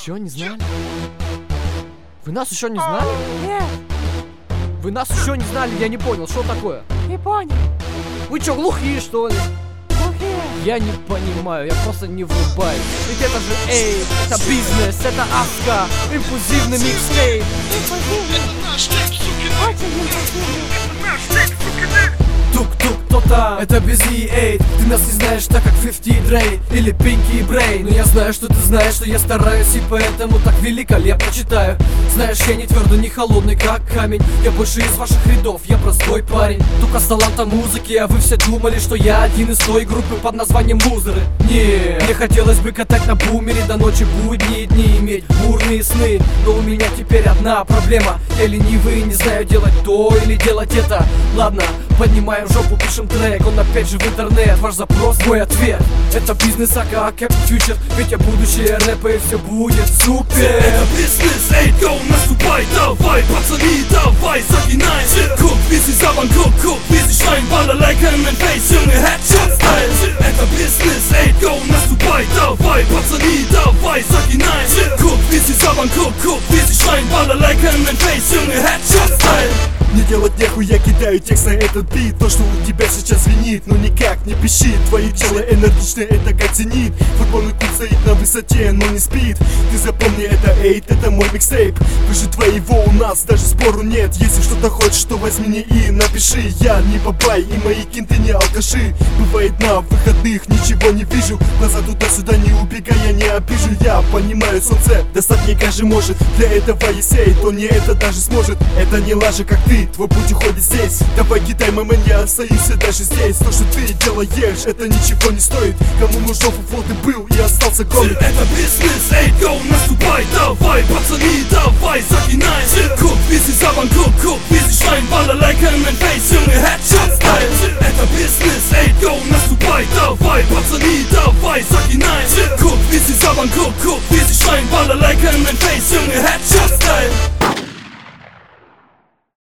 Еще не знали? Вы нас еще не знали? Нет, Вы нас еще не знали, я не понял, что такое? не понял. Вы что, глухие, что ли? Глухие. Я не понимаю, я просто не врубаюсь. Ведь это же эй, это бизнес, это Аска, импульсивный микстейп. Очень импульсивный. Тук-тук, кто там? Это без E8. Ты нас не знаешь, так как 50 Dre или Pinky Brain. Но я знаю, что ты знаешь, что я стараюсь, и поэтому так великолепно читаю. Знаешь, я не твердый, не холодный, как камень. Я больше из ваших рядов, я простой парень, только с талантом музыки. А вы все думали, что я один из той группы под названием лузеры. Не, мне хотелось бы катать на бумере до ночи, будние дни, иметь бурные сны. Но у меня теперь одна проблема: я ленивый, не знаю делать то или делать это. Ладно, поднимаем жопу, пишем трек, он опять же в интернет. Ваш запрос, мой ответ. Это бизнес, ага, Captain Future. Ведь я будущее рэпа, и все будет супер. Это бизнес, эй, гоу, наступай, давай, пацаны, давай, загинай. Guck, wie sie sabbern, guck, wie sie schreien, Balalaika in den Face, Junge, Headshot-Style. Это бизнес, эй, гоу, наступай, давай, пацаны, давай, загинай. Guck, wie sie sabbern, guck, wie sie schreien, Balalaika in den Face, Junge, Headshot-Style. Не делать нехуй, я кидаю текст на этот бит. То, что у тебя сейчас звенит, но никак не пищит. Твои челы энергичные, это как зенит. Футбольный клуб стоит на высоте, но не спит. Ты запомни, это эйт, это мой микстейп. Выше твоего у нас даже спору нет. Если что-то хочешь, то возьми не и напиши. Я не бабай, и мои кинты не алкаши. Бывает на выходных, ничего не вижу. Глаза туда-сюда не убегай, я не обижу. Я понимаю, солнце достать мне каждый может. Для этого есть эйт, то не это даже сможет. Это не лажа, как ты, твой путь уходит здесь. Давай кидай, мама, не остаюсь даже здесь. То, что ты делаешь, это ничего не стоит. Кому нужен фуфло, ты был и остался голый. Это бизнес, эй, гоу, наступай, давай, пацаны, давай, загинай. Guck, wie sie sabbern, guck, wie sie schreien, Balalaika in den Face, Junge, Headshot-Style. Это бизнес, эй, гоу, наступай, давай, пацаны, давай, загинай. Guck, wie sie sabbern, guck, wie sie schreien, Balalaika in den Face, Junge, Headshot-Style.